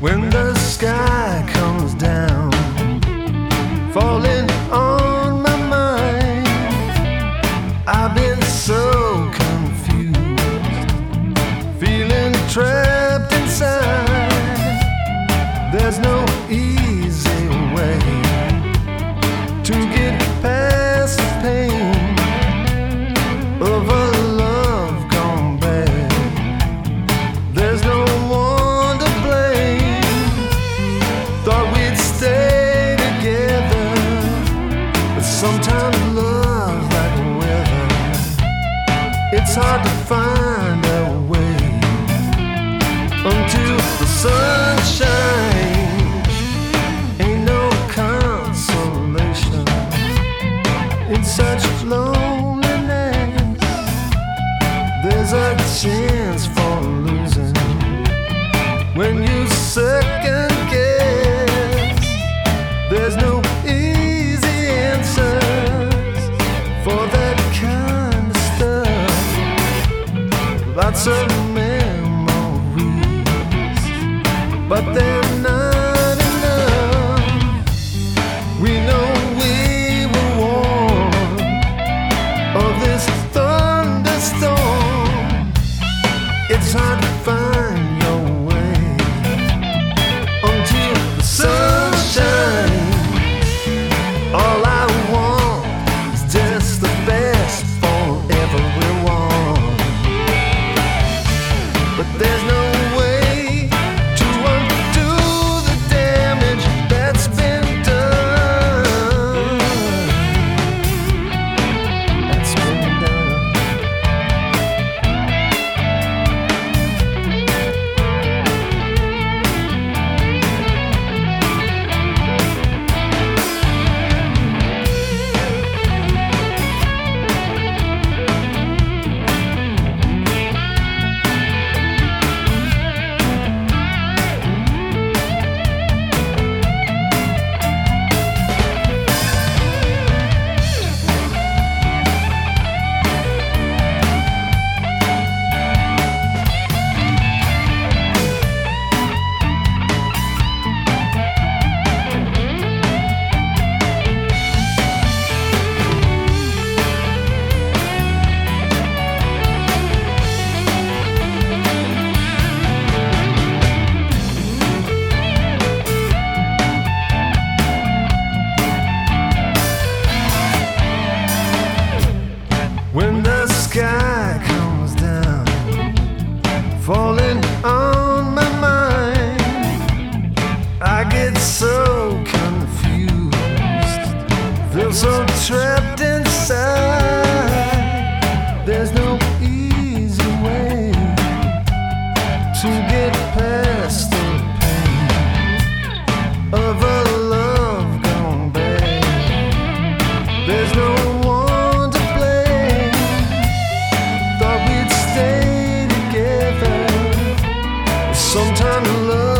When the sky comes down, falling on my mind, I've been so confused, feeling trapped inside. There's no easy way to get past the pain of a love gone bad. There's no one to blame. Thought we'd stay together, but sometimes love's like weather. It's hard to find a way until the sun shines. Ain't no consolation in such loneliness. There's a chance for losing when you second guess. There's no easy answers for that kind of stuff. Lots of memories, but they're not enough. We know we were warned of this thunderstorm. It's hard to find your way until the sun shines. All I want is just the best for everyone, but there's no way to undo the damage that's been done. That's been done. When the sky comes down, falling on my mind, I get so confused, feel so trapped inside. There's no easy way to get past the pain of a love gone bad. There's no one to blame. Thought we'd stay together. Sometimes love